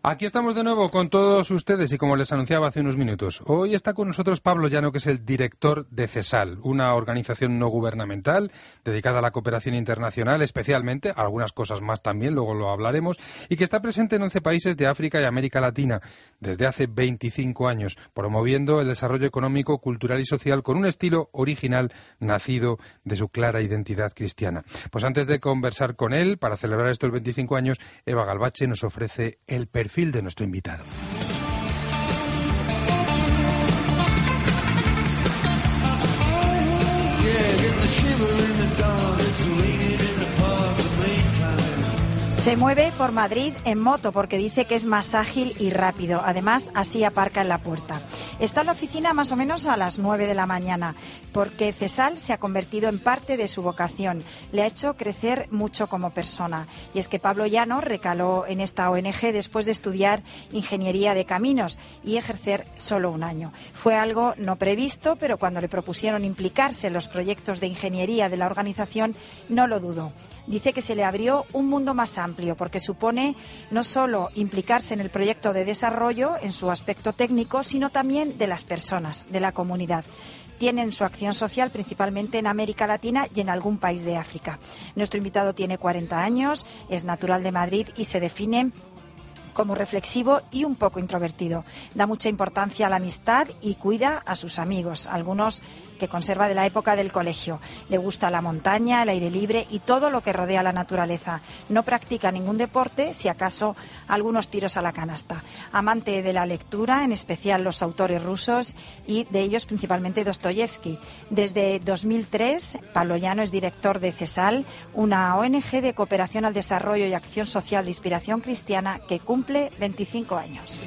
Aquí estamos de nuevo con todos ustedes y como les anunciaba hace unos minutos, hoy está con nosotros Pablo Llano, que es el director de CESAL, una organización no gubernamental dedicada a la cooperación internacional, especialmente, algunas cosas más también, luego lo hablaremos, y que está presente en 11 países de África y América Latina desde hace 25 años, promoviendo el desarrollo económico, cultural y social con un estilo original nacido de su clara identidad cristiana. Pues antes de conversar con él, para celebrar estos 25 años, Eva Galvache nos ofrece el perfil de nuestro invitado. Se mueve por Madrid en moto porque dice que es más ágil y rápido. Además, así aparca en la puerta. Está en la oficina más o menos a las 9 de la mañana porque CESAL se ha convertido en parte de su vocación. Le ha hecho crecer mucho como persona. Y es que Pablo Llano recaló en esta ONG después de estudiar Ingeniería de Caminos y ejercer solo un año. Fue algo no previsto, pero cuando le propusieron implicarse en los proyectos de ingeniería de la organización, no lo dudó. Dice que se le abrió un mundo más amplio porque supone no solo implicarse en el proyecto de desarrollo en su aspecto técnico, sino también de las personas, de la comunidad. Tienen su acción social principalmente en América Latina y en algún país de África. Nuestro invitado tiene 40 años, es natural de Madrid y se define como reflexivo y un poco introvertido. Da mucha importancia a la amistad y cuida a sus amigos, algunos que conserva de la época del colegio. Le gusta la montaña, el aire libre y todo lo que rodea la naturaleza. No practica ningún deporte, si acaso algunos tiros a la canasta. Amante de la lectura, en especial los autores rusos y de ellos principalmente Dostoyevsky. Desde 2003, Pablo Llano es director de CESAL, una ONG de cooperación al desarrollo y acción social de inspiración cristiana que cumple 25 años.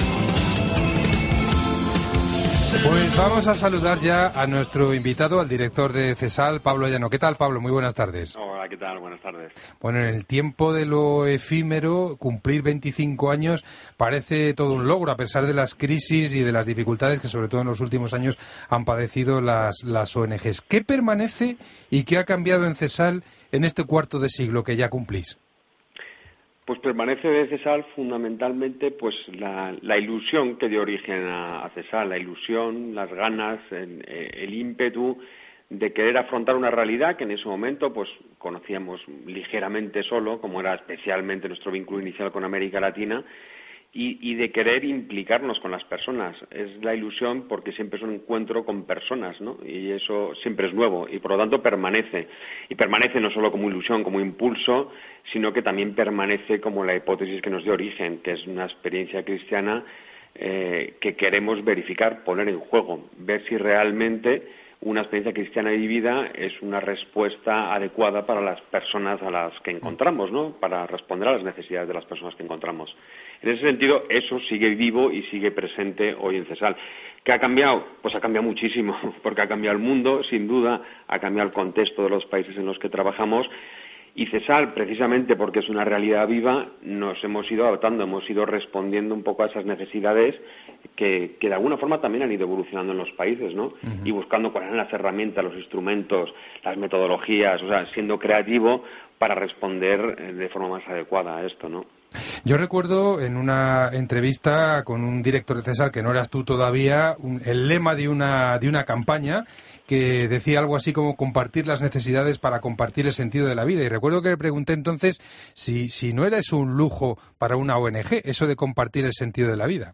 Pues vamos a saludar ya a nuestro invitado, al director de CESAL, Pablo Llano. ¿Qué tal, Pablo? Muy buenas tardes. Hola, ¿qué tal? Buenas tardes. Bueno, en el tiempo de lo efímero, cumplir 25 años parece todo un logro, a pesar de las crisis y de las dificultades que sobre todo en los últimos años han padecido las ONGs. ¿Qué permanece y qué ha cambiado en CESAL en este cuarto de siglo que ya cumplís? Pues permanece de CESAL fundamentalmente pues la ilusión que dio origen a CESAL, la ilusión, las ganas, el ímpetu de querer afrontar una realidad que en ese momento pues conocíamos ligeramente solo, como era especialmente nuestro vínculo inicial con América Latina, y de querer implicarnos con las personas. Es la ilusión porque siempre es un encuentro con personas, ¿no? Y eso siempre es nuevo y por lo tanto permanece. Y permanece no solo como ilusión, como impulso, sino que también permanece como la hipótesis que nos dio origen, que es una experiencia cristiana que queremos verificar, poner en juego, ver si realmente una experiencia cristiana vivida es una respuesta adecuada para las personas a las que encontramos, ¿no? Para responder a las necesidades de las personas que encontramos. En ese sentido, eso sigue vivo y sigue presente hoy en CESAL. ¿Qué ha cambiado? Pues ha cambiado muchísimo, porque ha cambiado el mundo, sin duda, ha cambiado el contexto de los países en los que trabajamos. Y CESAL, precisamente porque es una realidad viva, nos hemos ido adaptando, hemos ido respondiendo un poco a esas necesidades que de alguna forma también han ido evolucionando en los países, ¿no? Uh-huh. Y buscando cuáles eran las herramientas, los instrumentos, las metodologías, o sea, siendo creativo para responder de forma más adecuada a esto, ¿no? Yo recuerdo en una entrevista con un director de CESAL, que no eras tú todavía, el lema de una campaña que decía algo así como compartir las necesidades para compartir el sentido de la vida. Y recuerdo que le pregunté entonces si no era eso un lujo para una ONG, eso de compartir el sentido de la vida.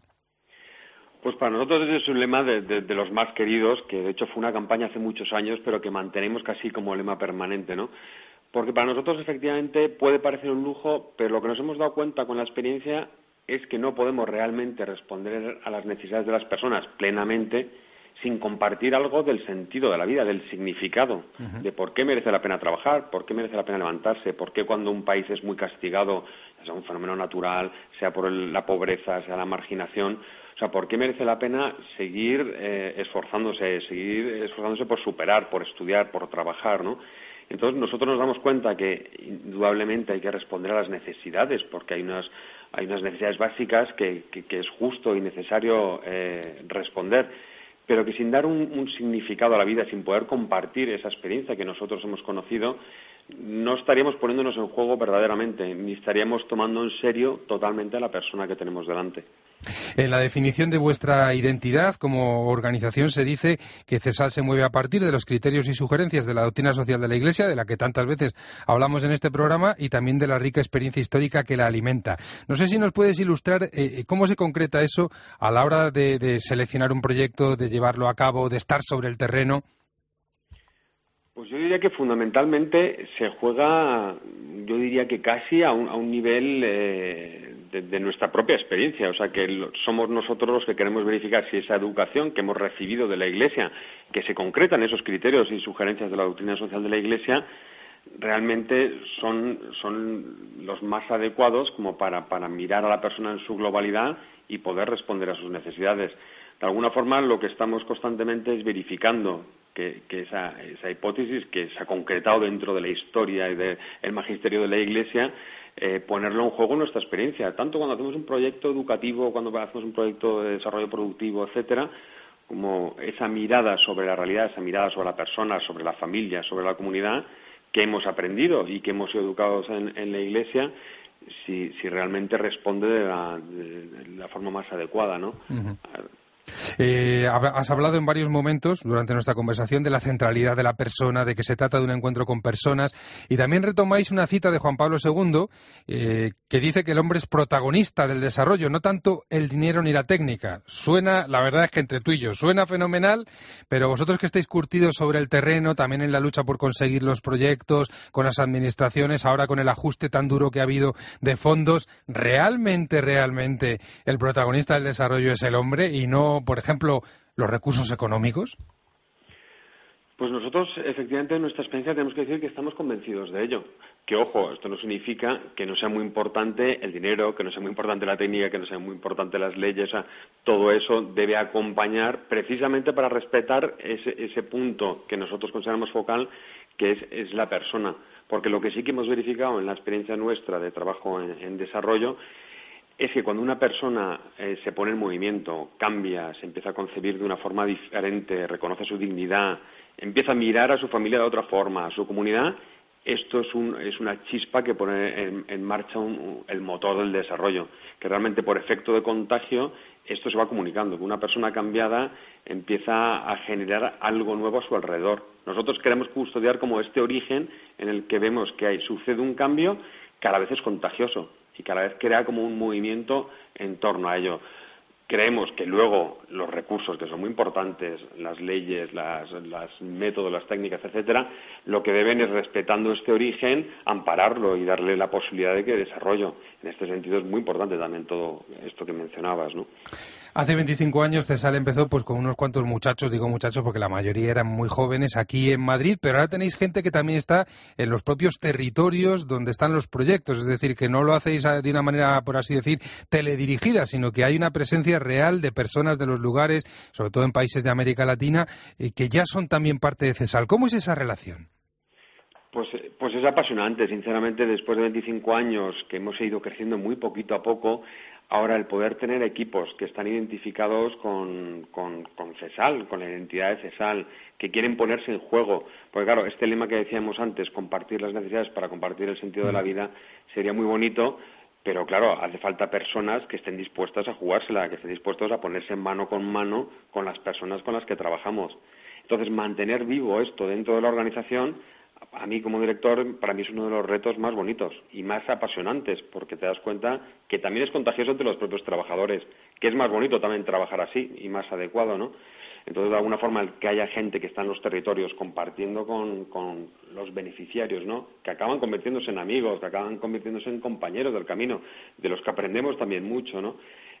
Pues para nosotros es un lema de los más queridos, que de hecho fue una campaña hace muchos años, pero que mantenemos casi como lema permanente, ¿no? Porque para nosotros efectivamente puede parecer un lujo, pero lo que nos hemos dado cuenta con la experiencia es que no podemos realmente responder a las necesidades de las personas plenamente sin compartir algo del sentido de la vida, del significado, uh-huh. De por qué merece la pena trabajar, por qué merece la pena levantarse, por qué cuando un país es muy castigado, sea un fenómeno natural, sea por la pobreza, sea la marginación, o sea, ¿por qué merece la pena seguir esforzándose por superar, por estudiar, por trabajar, ¿no? Entonces nosotros nos damos cuenta que indudablemente hay que responder a las necesidades, porque hay unas necesidades básicas que es justo y necesario responder, pero que sin dar un significado a la vida, sin poder compartir esa experiencia que nosotros hemos conocido, no estaríamos poniéndonos en juego verdaderamente, ni estaríamos tomando en serio totalmente a la persona que tenemos delante. En la definición de vuestra identidad como organización se dice que CESAL se mueve a partir de los criterios y sugerencias de la doctrina social de la Iglesia, de la que tantas veces hablamos en este programa, y también de la rica experiencia histórica que la alimenta. No sé si nos puedes ilustrar cómo se concreta eso a la hora de seleccionar un proyecto, de llevarlo a cabo, de estar sobre el terreno. Pues yo diría que fundamentalmente se juega, yo diría que casi a un nivel de nuestra propia experiencia. O sea, que somos nosotros los que queremos verificar si esa educación que hemos recibido de la Iglesia, que se concreta en esos criterios y sugerencias de la doctrina social de la Iglesia, realmente son los más adecuados como para mirar a la persona en su globalidad y poder responder a sus necesidades. De alguna forma, lo que estamos constantemente es verificando que esa hipótesis que se ha concretado dentro de la historia y del magisterio de la Iglesia, ponerlo en juego en nuestra experiencia, tanto cuando hacemos un proyecto educativo, cuando hacemos un proyecto de desarrollo productivo, etcétera, como esa mirada sobre la realidad, esa mirada sobre la persona, sobre la familia, sobre la comunidad, que hemos aprendido y que hemos sido educados en la Iglesia, si realmente responde de la forma más adecuada, ¿no? Uh-huh. Has hablado en varios momentos durante nuestra conversación de la centralidad de la persona, de que se trata de un encuentro con personas, y también retomáis una cita de Juan Pablo II que dice que el hombre es protagonista del desarrollo, no tanto el dinero ni la técnica. Suena, la verdad es que entre tú y yo, suena fenomenal, pero vosotros que estáis curtidos sobre el terreno, también en la lucha por conseguir los proyectos, con las administraciones, ahora con el ajuste tan duro que ha habido de fondos, realmente el protagonista del desarrollo es el hombre y no, por ejemplo, los recursos económicos? Pues nosotros, efectivamente, en nuestra experiencia tenemos que decir que estamos convencidos de ello. Que, ojo, esto no significa que no sea muy importante el dinero, que no sea muy importante la técnica, que no sea muy importante las leyes. O sea, todo eso debe acompañar precisamente para respetar ese punto que nosotros consideramos focal, que es la persona. Porque lo que sí que hemos verificado en la experiencia nuestra de trabajo en desarrollo es que cuando una persona se pone en movimiento, cambia, se empieza a concebir de una forma diferente, reconoce su dignidad, empieza a mirar a su familia de otra forma, a su comunidad, esto es una chispa que pone en marcha el motor del desarrollo, que realmente por efecto de contagio esto se va comunicando, que una persona cambiada empieza a generar algo nuevo a su alrededor. Nosotros queremos custodiar como este origen en el que vemos que sucede un cambio, cada vez es contagioso y cada vez crea como un movimiento en torno a ello. Creemos que luego los recursos, que son muy importantes, las leyes, los métodos, las técnicas, etcétera, lo que deben es, respetando este origen, ampararlo y darle la posibilidad de que desarrollo. En este sentido es muy importante también todo esto que mencionabas, ¿no? Hace 25 años CESAL empezó pues con unos cuantos muchachos, digo muchachos porque la mayoría eran muy jóvenes aquí en Madrid, pero ahora tenéis gente que también está en los propios territorios donde están los proyectos, es decir, que no lo hacéis de una manera, por así decir, teledirigida, sino que hay una presencia real de personas de los lugares, sobre todo en países de América Latina, que ya son también parte de CESAL. ¿Cómo es esa relación? Pues es apasionante, sinceramente, después de 25 años que hemos ido creciendo muy poquito a poco. Ahora, el poder tener equipos que están identificados con CESAL, con la identidad de CESAL, que quieren ponerse en juego, porque claro, este lema que decíamos antes, compartir las necesidades para compartir el sentido de la vida, sería muy bonito, pero claro, hace falta personas que estén dispuestas a jugársela, que estén dispuestos a ponerse mano con las personas con las que trabajamos. Entonces, mantener vivo esto dentro de la organización, a mí como director, para mí es uno de los retos más bonitos y más apasionantes, porque te das cuenta que también es contagioso entre los propios trabajadores, que es más bonito también trabajar así y más adecuado, ¿no? Entonces, de alguna forma, el que haya gente que está en los territorios compartiendo con los beneficiarios, ¿no?, que acaban convirtiéndose en amigos, que acaban convirtiéndose en compañeros del camino, de los que aprendemos también mucho, ¿no?,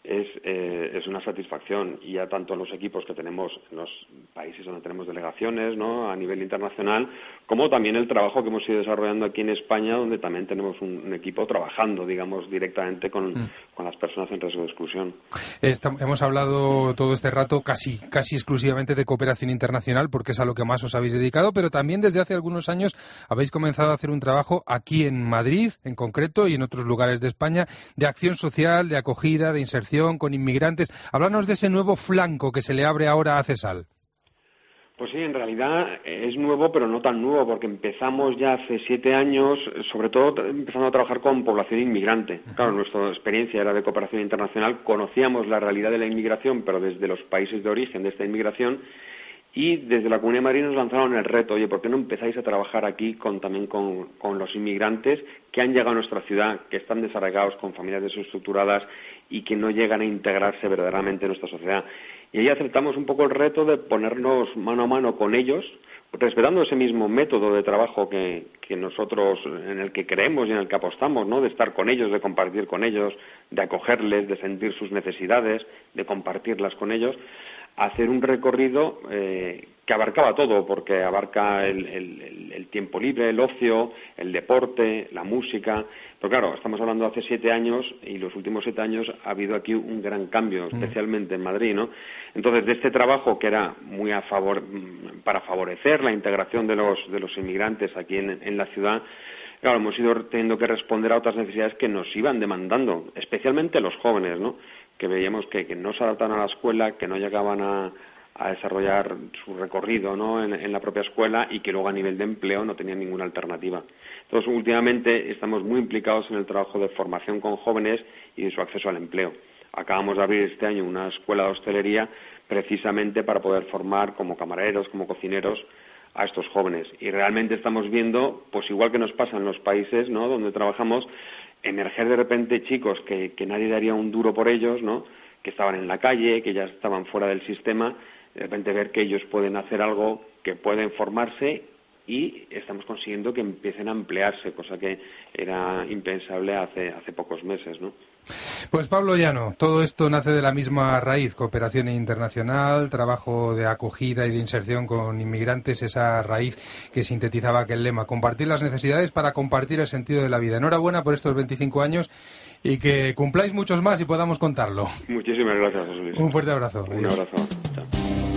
es una satisfacción. Y ya tanto en los equipos que tenemos en los países donde tenemos delegaciones, ¿no?, a nivel internacional, como también el trabajo que hemos ido desarrollando aquí en España, donde también tenemos un equipo trabajando, digamos, directamente con las personas en riesgo de exclusión. Hemos hablado todo este rato casi exclusivamente de cooperación internacional, porque es a lo que más os habéis dedicado, pero también desde hace algunos años habéis comenzado a hacer un trabajo aquí en Madrid, en concreto, y en otros lugares de España, de acción social, de acogida, de inserción con inmigrantes. Háblanos de ese nuevo flanco que se le abre ahora a CESAL. Pues sí, en realidad es nuevo, pero no tan nuevo, porque empezamos ya hace 7 años, sobre todo empezando a trabajar con población inmigrante. Claro, nuestra experiencia era de cooperación internacional, conocíamos la realidad de la inmigración, pero desde los países de origen de esta inmigración, y desde la Comunidad de Madrid nos lanzaron el reto, oye, ¿por qué no empezáis a trabajar aquí también con los inmigrantes que han llegado a nuestra ciudad, que están desarraigados con familias desestructuradas y que no llegan a integrarse verdaderamente en nuestra sociedad? Y ahí aceptamos un poco el reto de ponernos mano a mano con ellos, respetando ese mismo método de trabajo que nosotros, en el que creemos y en el que apostamos, ¿no? De estar con ellos, de compartir con ellos, de acogerles, de sentir sus necesidades, de compartirlas con ellos, hacer un recorrido que abarcaba todo, porque abarca el tiempo libre, el ocio, el deporte, la música. Pero claro, estamos hablando de hace 7 años y los últimos 7 años ha habido aquí un gran cambio, especialmente en Madrid, ¿no? Entonces, de este trabajo que era muy para favorecer la integración de los inmigrantes aquí en la ciudad, claro, hemos ido teniendo que responder a otras necesidades que nos iban demandando, especialmente los jóvenes, ¿no? Que veíamos que no se adaptaban a la escuela, que no llegaban a desarrollar su recorrido, ¿no? en la propia escuela, y que luego a nivel de empleo no tenían ninguna alternativa. Entonces, últimamente estamos muy implicados en el trabajo de formación con jóvenes y de su acceso al empleo. Acabamos de abrir este año una escuela de hostelería precisamente para poder formar como camareros, como cocineros a estos jóvenes. Y realmente estamos viendo, pues igual que nos pasa en los países, ¿no? donde trabajamos, emerger de repente chicos que nadie daría un duro por ellos, ¿no? Que estaban en la calle, que ya estaban fuera del sistema, de repente ver que ellos pueden hacer algo, que pueden formarse, y estamos consiguiendo que empiecen a emplearse, cosa que era impensable hace pocos meses, ¿no? Pues Pablo Llano, todo esto nace de la misma raíz, cooperación internacional, trabajo de acogida y de inserción con inmigrantes, esa raíz que sintetizaba aquel lema, compartir las necesidades para compartir el sentido de la vida. Enhorabuena por estos 25 años y que cumpláis muchos más y podamos contarlo. Muchísimas gracias, José Luis. Un fuerte abrazo. Un abrazo. Chao.